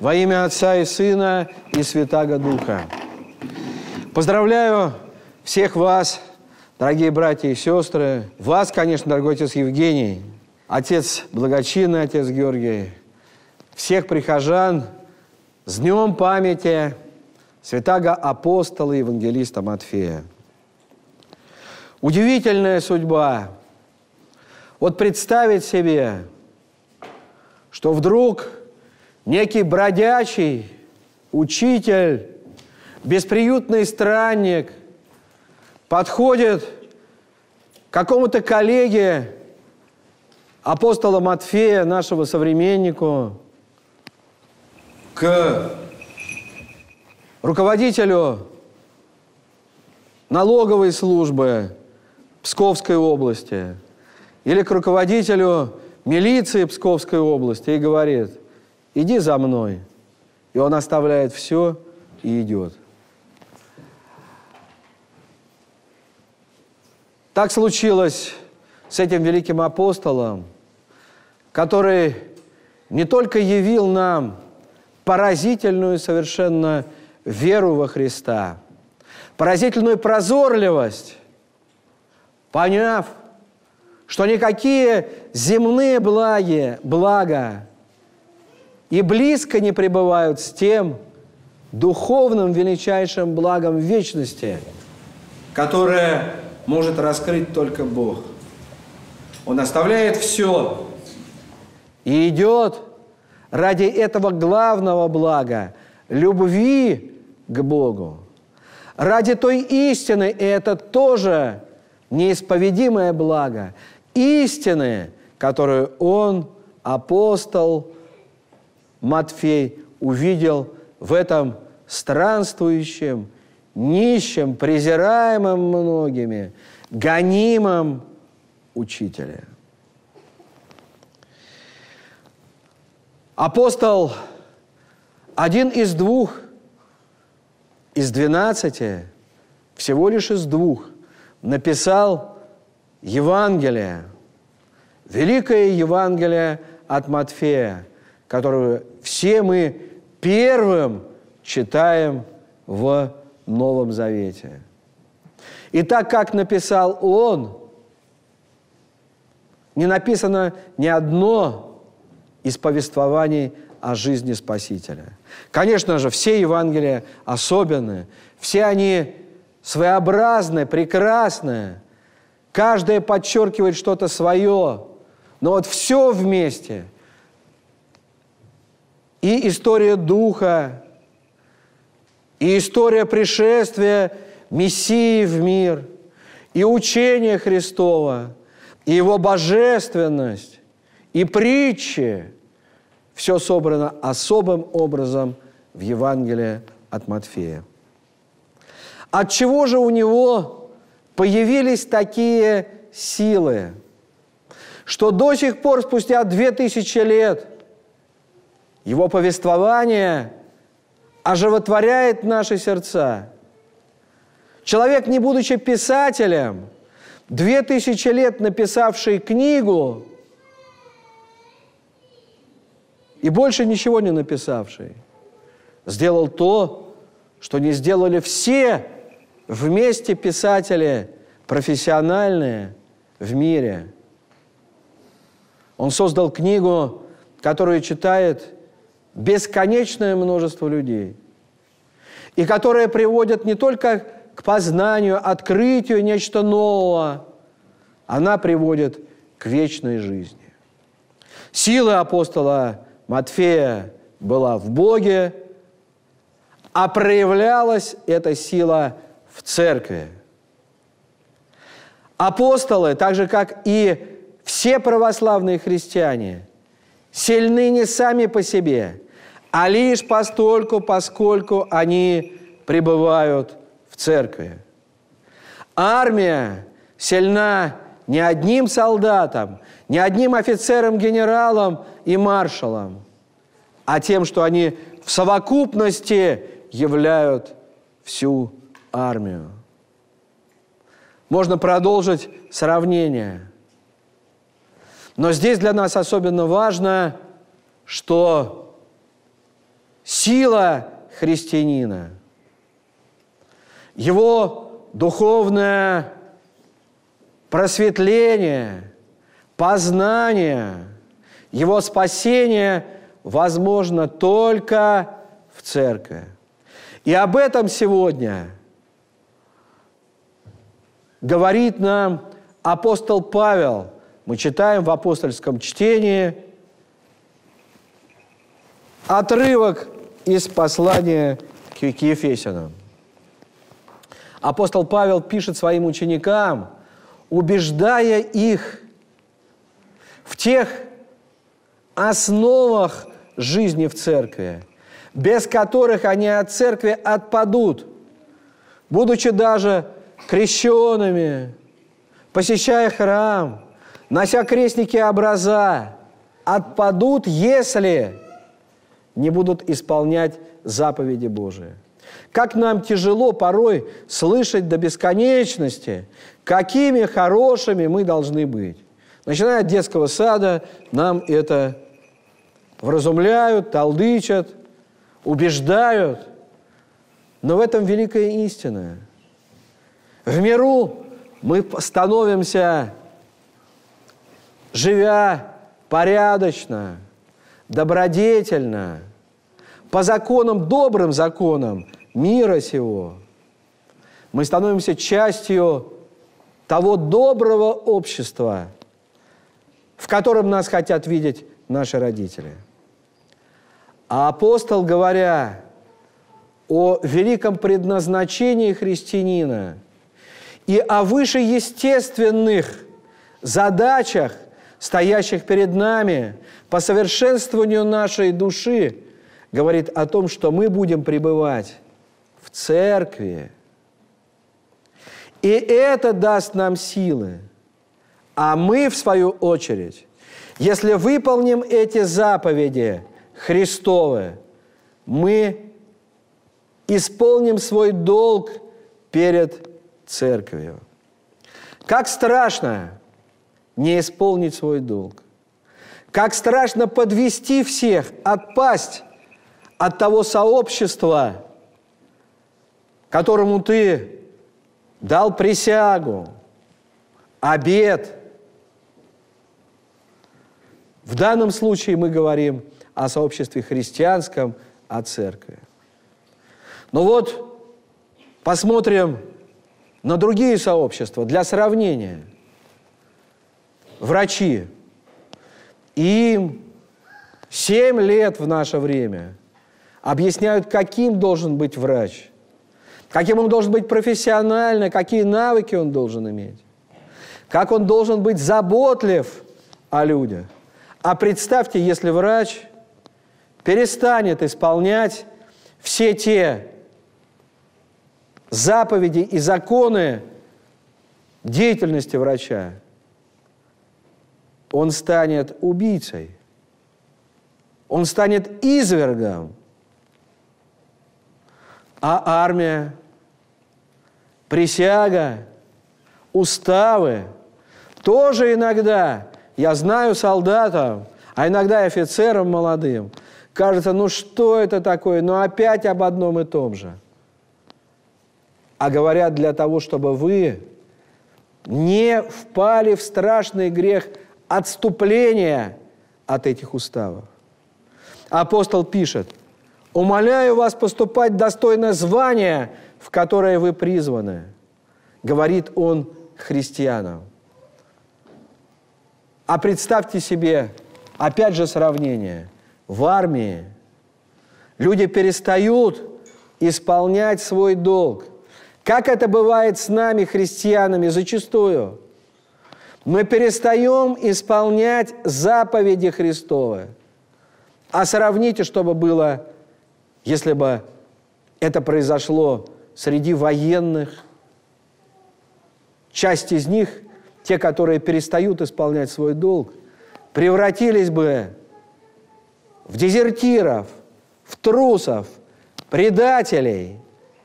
Во имя Отца и Сына и Святаго Духа. Поздравляю всех вас, дорогие братья и сестры. Вас, конечно, дорогой отец Евгений, отец благочинный, отец Георгий, всех прихожан с днем памяти святаго апостола и евангелиста Матфея. Удивительная судьба. Вот представить себе, что вдруг некий бродячий учитель, бесприютный странник подходит к какому-то коллеге апостола Матфея, нашего современнику, к руководителю налоговой службы Псковской области или к руководителю милиции Псковской области и говорит: иди за мной. И он оставляет все и идет. Так случилось с этим великим апостолом, который не только явил нам поразительную совершенно веру во Христа, поразительную прозорливость, поняв, что никакие земные блага и близко не пребывают с тем духовным величайшим благом вечности, которое может раскрыть только Бог. Он оставляет все и идет ради этого главного блага, любви к Богу, ради той истины, и это тоже неисповедимое благо, истины, которую он, апостол Матфей, увидел в этом странствующем, нищем, презираемом многими, гонимом учителе. Апостол один из двух, из 12, всего лишь из двух, написал Евангелие, великое Евангелие от Матфея, которое все мы первым читаем в Новом Завете. И так как написал он, не написано ни одно из повествований о жизни Спасителя. Конечно же, все Евангелия особенные, все они своеобразные, прекрасные, каждое подчеркивает что-то свое, но вот все вместе. И история Духа, и история пришествия Мессии в мир, и учение Христово, и Его божественность, и притчи, все собрано особым образом в Евангелии от Матфея. От чего же у него появились такие силы, что до сих пор, спустя 2000 лет, его повествование оживотворяет наши сердца? Человек, не будучи писателем, 2000 лет написавший книгу и больше ничего не написавший, сделал то, что не сделали все вместе писатели профессиональные в мире. Он создал книгу, которую читает бесконечное множество людей, и которая приводит не только к познанию, открытию нечто нового, она приводит к вечной жизни. Сила апостола Матфея была в Боге, а проявлялась эта сила в церкви. Апостолы, так же, как и все православные христиане, сильны не сами по себе, а лишь постольку, поскольку они пребывают в церкви. Армия сильна не одним солдатом, не одним офицером, генералом и маршалом, а тем, что они в совокупности являют всю армию. Можно продолжить сравнение. Но здесь для нас особенно важно, что сила христианина, его духовное просветление, познание, его спасение возможно только в церкви. И об этом сегодня говорит нам апостол Павел. Мы читаем в апостольском чтении отрывок из послания к Ефесянам. Апостол Павел пишет своим ученикам, убеждая их в тех основах жизни в церкви, без которых они от церкви отпадут, будучи даже крещенными, посещая храм, нося крестники образа, отпадут, если не будут исполнять заповеди Божии. Как нам тяжело порой слышать до бесконечности, какими хорошими мы должны быть. Начиная от детского сада, нам это вразумляют, толдычат, убеждают. Но в этом великая истина. В миру мы становимся, живя порядочно, добродетельно, по законам, добрым законам мира сего. Мы становимся частью того доброго общества, в котором нас хотят видеть наши родители. А апостол, говоря о великом предназначении христианина и о вышеестественных задачах, стоящих перед нами по совершенствованию нашей души, говорит о том, что мы будем пребывать в церкви. И это даст нам силы. А мы, в свою очередь, если выполним эти заповеди Христовы, мы исполним свой долг перед церковью. Как страшно не исполнить свой долг. Как страшно подвести всех, отпасть от того сообщества, которому ты дал присягу, обет. В данном случае мы говорим о сообществе христианском, о церкви. Но вот посмотрим на другие сообщества для сравнения. Врачи. Им 7 лет в наше время объясняют, каким должен быть врач, каким он должен быть профессионально, какие навыки он должен иметь, как он должен быть заботлив о людях. А представьте, если врач перестанет исполнять все те заповеди и законы деятельности врача, он станет убийцей, он станет извергом. А армия, присяга, уставы тоже иногда, я знаю солдатам, а иногда и офицерам молодым, кажется, ну что это такое, ну опять об одном и том же. А говорят для того, чтобы вы не впали в страшный грех отступления от этих уставов. Апостол пишет: «Умоляю вас поступать достойно звания, в которое вы призваны», говорит он христианам. А представьте себе, опять же сравнение, в армии люди перестают исполнять свой долг. Как это бывает с нами, христианами, зачастую? Мы перестаем исполнять заповеди Христовы. А сравните, что бы было, если бы это произошло среди военных. Часть из них, те, которые перестают исполнять свой долг, превратились бы в дезертиров, в трусов, предателей.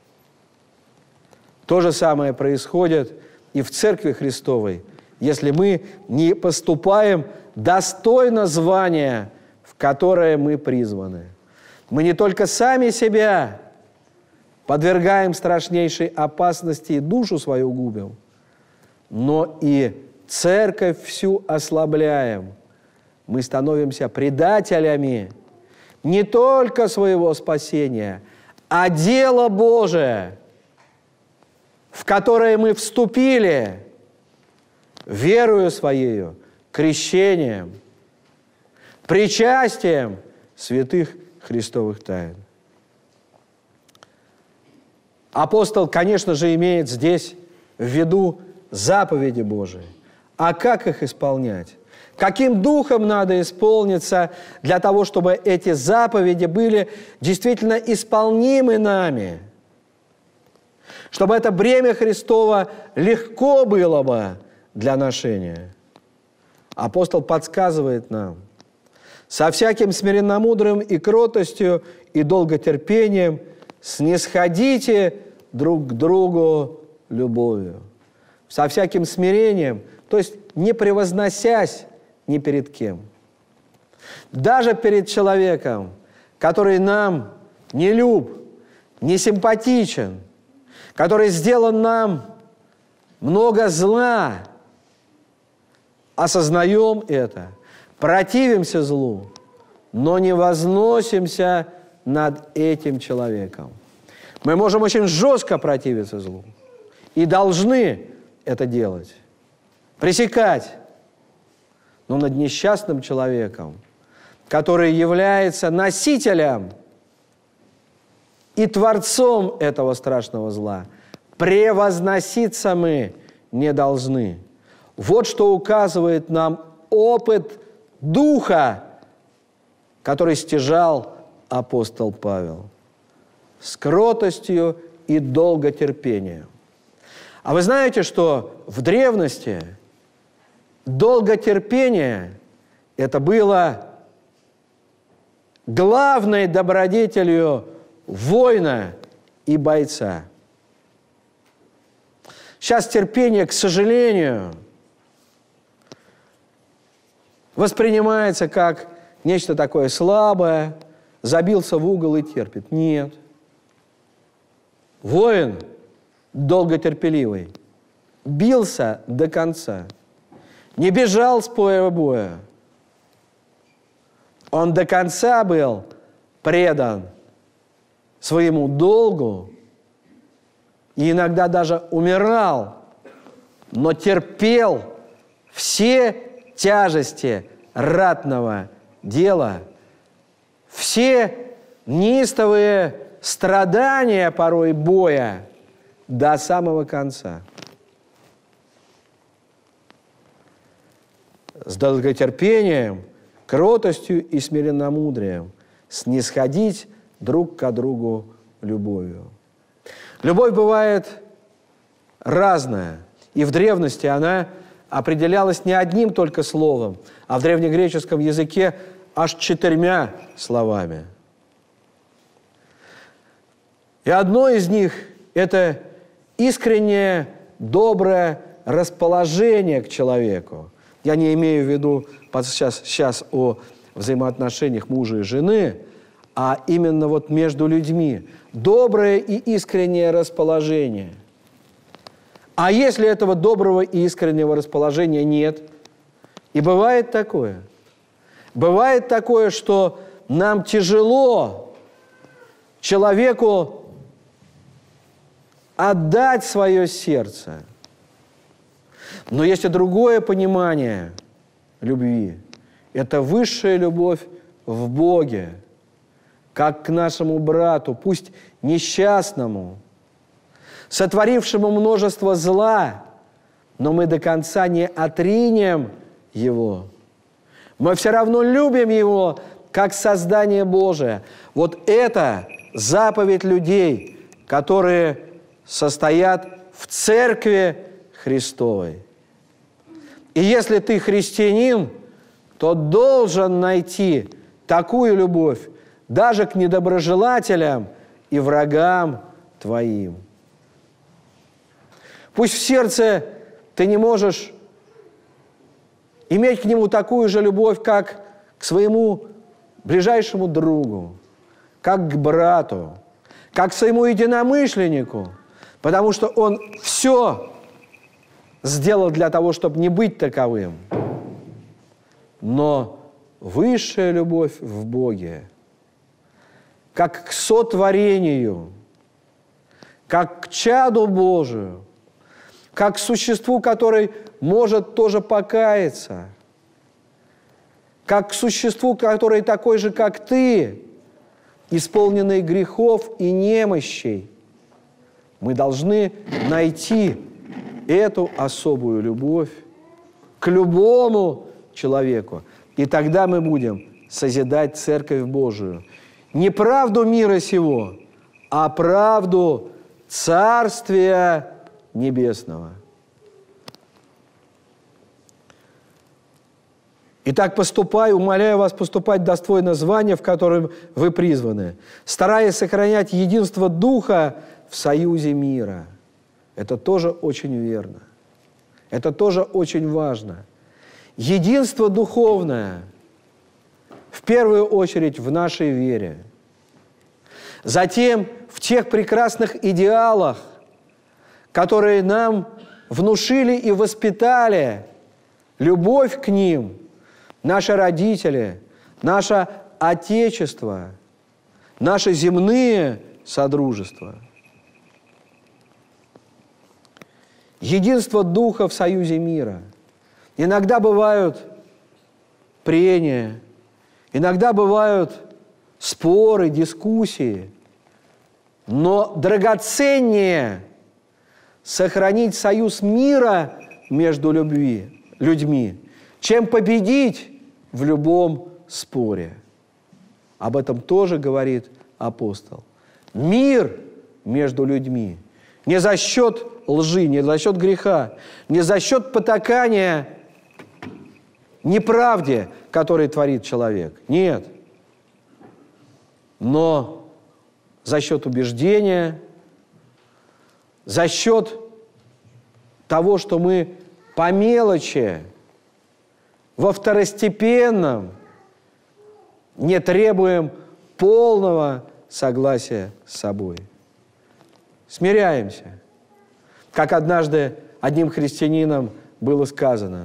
То же самое происходит и в Церкви Христовой, если мы не поступаем достойно звания, в которое мы призваны. Мы не только сами себя подвергаем страшнейшей опасности и душу свою губим, но и церковь всю ослабляем. Мы становимся предателями не только своего спасения, а дела Божие, в которое мы вступили верою Своею, крещением, причастием святых Христовых тайн. Апостол, конечно же, имеет здесь в виду заповеди Божии. А как их исполнять? Каким духом надо исполниться для того, чтобы эти заповеди были действительно исполнимы нами? Чтобы это бремя Христово легко было бы для ношения. Апостол подсказывает нам: со всяким смиренномудрым и кротостью и долготерпением снисходите друг к другу любовью. Со всяким смирением, то есть не превозносясь ни перед кем. Даже перед человеком, который нам не люб, не симпатичен, который сделан нам много зла, осознаем это, противимся злу, но не возносимся над этим человеком. Мы можем очень жестко противиться злу и должны это делать, пресекать. Но над несчастным человеком, который является носителем и творцом этого страшного зла, превозноситься мы не должны. Вот что указывает нам опыт Духа, который стяжал апостол Павел, с кротостью и долготерпением. А вы знаете, что в древности долготерпение – это было главной добродетелью воина и бойца. Сейчас терпение, к сожалению, воспринимается как нечто такое слабое, забился в угол и терпит. Нет. Воин долготерпеливый бился до конца. Не бежал с поля боя. Он до конца был предан своему долгу и иногда даже умирал, но терпел все тяжести ратного дела, все неистовые страдания порой боя до самого конца. С долготерпением, кротостью и смиренномудрием снисходить друг к другу любовью. Любовь бывает разная, и в древности она определялась не одним только словом, а в древнегреческом языке аж 4 словами. И одно из них – это искреннее, доброе расположение к человеку. Я не имею в виду сейчас о взаимоотношениях мужа и жены, а именно вот между людьми. Доброе и искреннее расположение. А если этого доброго и искреннего расположения нет? И бывает такое. Бывает такое, что нам тяжело человеку отдать свое сердце. Но есть и другое понимание любви. Это высшая любовь в Боге, как к нашему брату, пусть несчастному, сотворившему множество зла, но мы до конца не отринем его. Мы все равно любим его, как создание Божие. Вот это заповедь людей, которые состоят в Церкви Христовой. И если ты христианин, то должен найти такую любовь даже к недоброжелателям и врагам твоим. Пусть в сердце ты не можешь иметь к нему такую же любовь, как к своему ближайшему другу, как к брату, как к своему единомышленнику, потому что он все сделал для того, чтобы не быть таковым. Но высшая любовь в Боге, как к сотворению, как к чаду Божию, как к существу, который может тоже покаяться, как к существу, который такой же, как ты, исполненный грехов и немощей. Мы должны найти эту особую любовь к любому человеку. И тогда мы будем созидать Церковь Божию. Не правду мира сего, а правду Царствия Небесного. Итак, поступай, умоляю вас поступать достойно звания, в котором вы призваны, стараясь сохранять единство Духа в союзе мира. Это тоже очень верно. Это тоже очень важно. Единство духовное, в первую очередь, в нашей вере. Затем в тех прекрасных идеалах, которые нам внушили и воспитали, любовь к ним, наши родители, наше Отечество, наши земные содружества. Единство Духа в союзе мира. Иногда бывают прения, иногда бывают споры, дискуссии, но драгоценнее сохранить союз мира между людьми, чем победить в любом споре. Об этом тоже говорит апостол. Мир между людьми не за счет лжи, не за счет греха, не за счет потакания неправде, который творит человек. Нет. Но за счет убеждения, за счет того, что мы по мелочи, во второстепенном не требуем полного согласия с собой. Смиряемся. Как однажды одним христианином было сказано: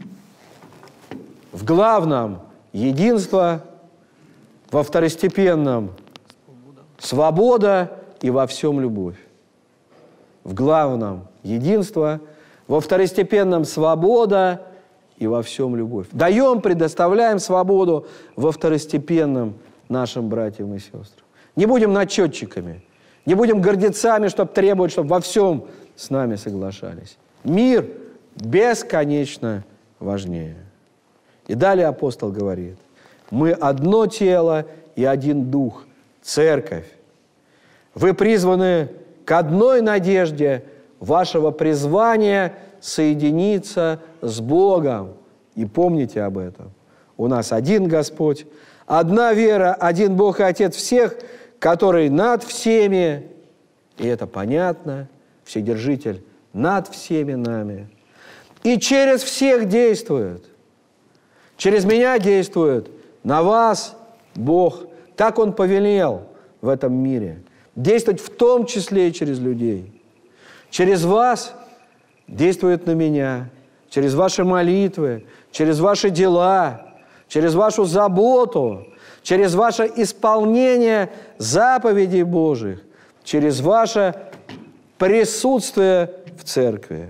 в главном единство, во второстепенном свобода и во всем любовь. В главном единство, во второстепенном свобода и во всем любовь. Даем, предоставляем свободу во второстепенном нашим братьям и сестрам. Не будем начетчиками, не будем гордецами, чтобы требовать, чтобы во всем с нами соглашались. Мир бесконечно важнее. И далее апостол говорит: мы одно тело и один дух, церковь. Вы призваны к одной надежде вашего призвания соединиться с Богом. И помните об этом. У нас один Господь, одна вера, один Бог и Отец всех, который над всеми, и это понятно, Вседержитель над всеми нами, и через всех действует. Через меня действует, на вас Бог. Так Он повелел в этом мире. Действовать в том числе и через людей. Через вас действует на меня, через ваши молитвы, через ваши дела, через вашу заботу, через ваше исполнение заповедей Божьих, через ваше присутствие в церкви.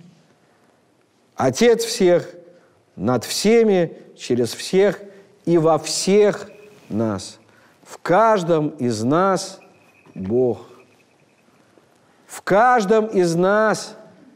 Отец всех, над всеми, через всех и во всех нас. В каждом из нас Бог. В каждом из нас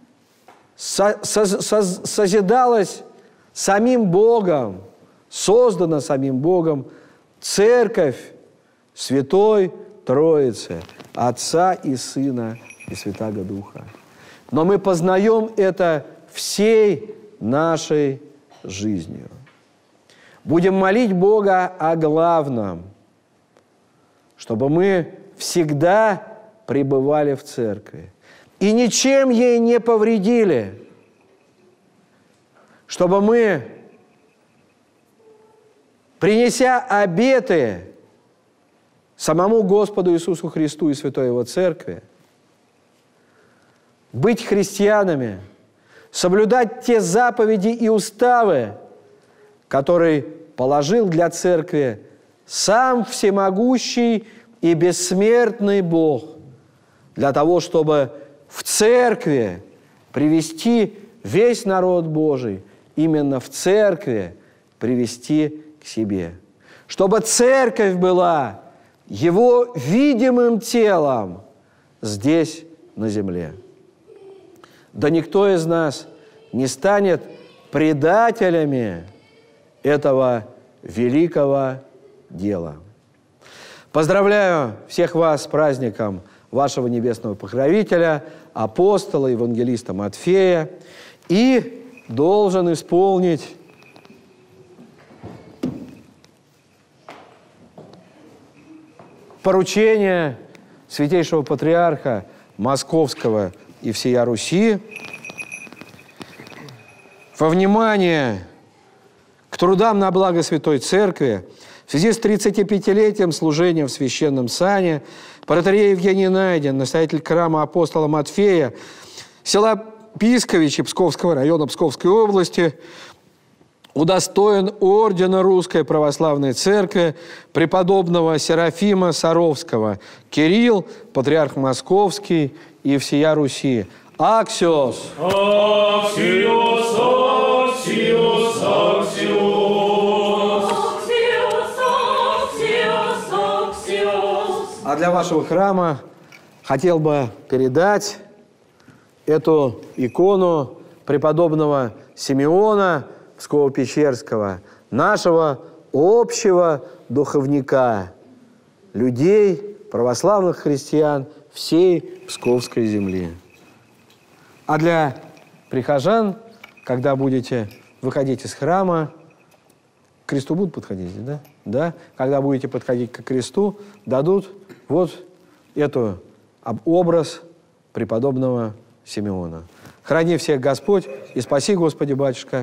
созидалась самим Богом, создана самим Богом Церковь Святой Троицы, Отца и Сына и Святаго Духа. Но мы познаем это всей нашей жизнью. Будем молить Бога о главном, чтобы мы всегда пребывали в церкви и ничем ей не повредили, чтобы мы, принеся обеты, самому Господу Иисусу Христу и Святой Его Церкви, быть христианами, соблюдать те заповеди и уставы, которые положил для Церкви сам всемогущий и бессмертный Бог, для того, чтобы в Церкви привести весь народ Божий, именно в Церкви привести к себе. Чтобы Церковь была Его видимым телом здесь, на земле. Да никто из нас не станет предателями этого великого дела. Поздравляю всех вас с праздником вашего небесного покровителя, апостола, евангелиста Матфея, и должен исполнить поручение святейшего патриарха Московского и всея Руси во внимание к трудам на благо Святой Церкви в связи с 35-летием служения в священном сане протоиерей Евгений Найден, настоятель храма апостола Матфея, села Писковичи Псковского района Псковской области, удостоен ордена Русской Православной Церкви преподобного Серафима Саровского, Кирилл, патриарх Московский и всея Руси. Аксиос! Аксиос, аксиос, аксиос. Аксиос, аксиос. А для вашего храма хотел бы передать эту икону преподобного Симеона Псково-Печерского, нашего общего духовника, людей, православных христиан всей Псковской земли. А для прихожан, когда будете выходить из храма, к кресту будут подходить, да? Да. Когда будете подходить к кресту, дадут вот эту образ преподобного Симеона. Храни всех Господь и спаси, Господи, батюшка.